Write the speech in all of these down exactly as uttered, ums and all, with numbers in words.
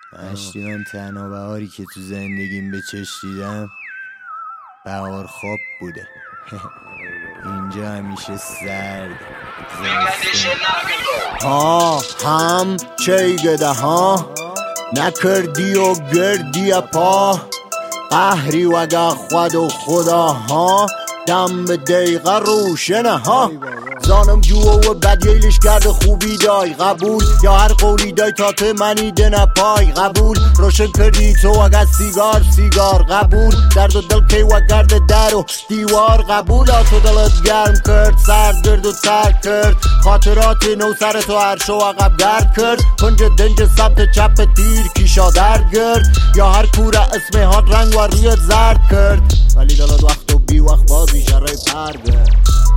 مشتی من تنها بهاری که تو زندگیم به چشم دیدم بهار خواب بوده. اینجا همیشه سرد. ها هم چی گده ها نکردی و گردی پا قهری وگه خود و خدا ها دم به دقیقه روشنه ها زانم جوه و بدیلش کرده خوبی دای قبول یا هر قولی دای تا تو منی دنه پای قبول روشن کردی تو اگر سیگار سیگار قبول درد و دل کی و گرد در و دیوار قبول تو دلت گرم کرد سرد گرد و ترک کرد خاطرات نو سر تو عرش و عقب در کرد کنج دنج سمت چپ تیر کیشا در گرد یا هر کوره اسم هات رنگ و رویت زرد کرد ولی دلت وقت و بی وقت بازی شرای پر گرد.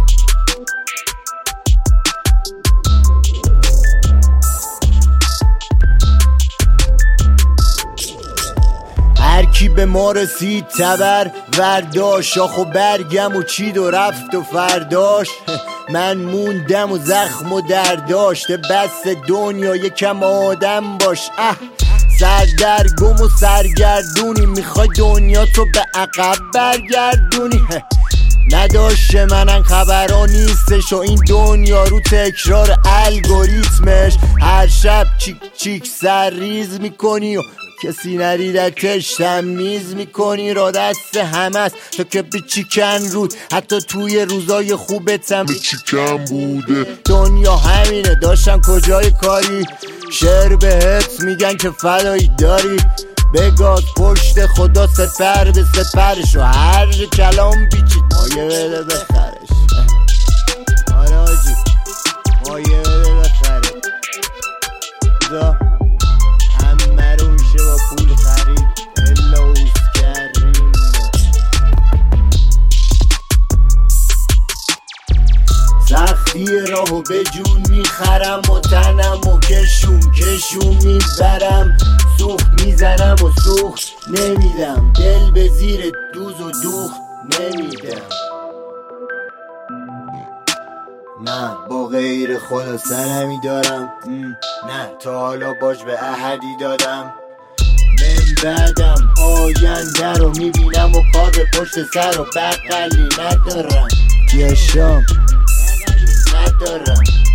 هر کی به ما رسید تبر ورداش شاخ و برگم و چید و رفت و فرداش من موندم و زخم و درداشته بس دنیا یکم آدم باش. اه سردرگم و سرگردونی میخوای دنیا تو به عقب برگردونی نداشت منن خبران نیستش و این دنیا رو تکرار الگوریتمش هر شب چیک چیک سر ریز میکنی و کسی نریدتش تمیز میکنی را دست همه است تو که به چیکن رود حتی توی روزای خوبتم به چیکن بوده. دنیا همینه داشتن کجای کاری شعر بهت میگن که فدایی داری بگاد پشت خدا سپر به سپرش و هر جا کلام بیچید مایه بده بخرش. آره آجی مایه بده بخره دا همه رو میشه با پول خرید الا اوز کریم. سختی راهو به جون میخرم و تنم و کشون کشون میبرم سوخت میزنم و سوخت نمیدم دل به زیر دوز و دوخت نمیدم. نه با غیر خدا سرمی دارم نه تا حالا باش به احدی دادم من بعدم آینده رو میبینم و کار به پشت سر و بقلی ندارم یا شام ندارم.